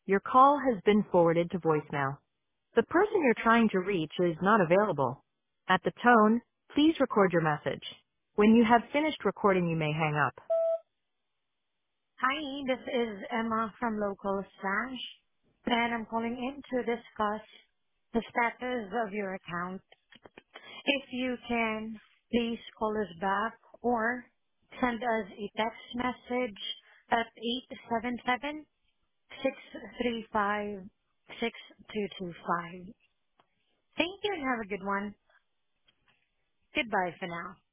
Your call has been forwarded to voicemail. The person you're trying to reach is not available. At the tone, please record your message. When you have finished recording, you may hang up. Hi, this is Emma from Local Slash, and I'm calling in to discuss the status of your account. If you can, please call us back or send us a text message at 877-635-6225. Thank you and have a good one. Goodbye for now.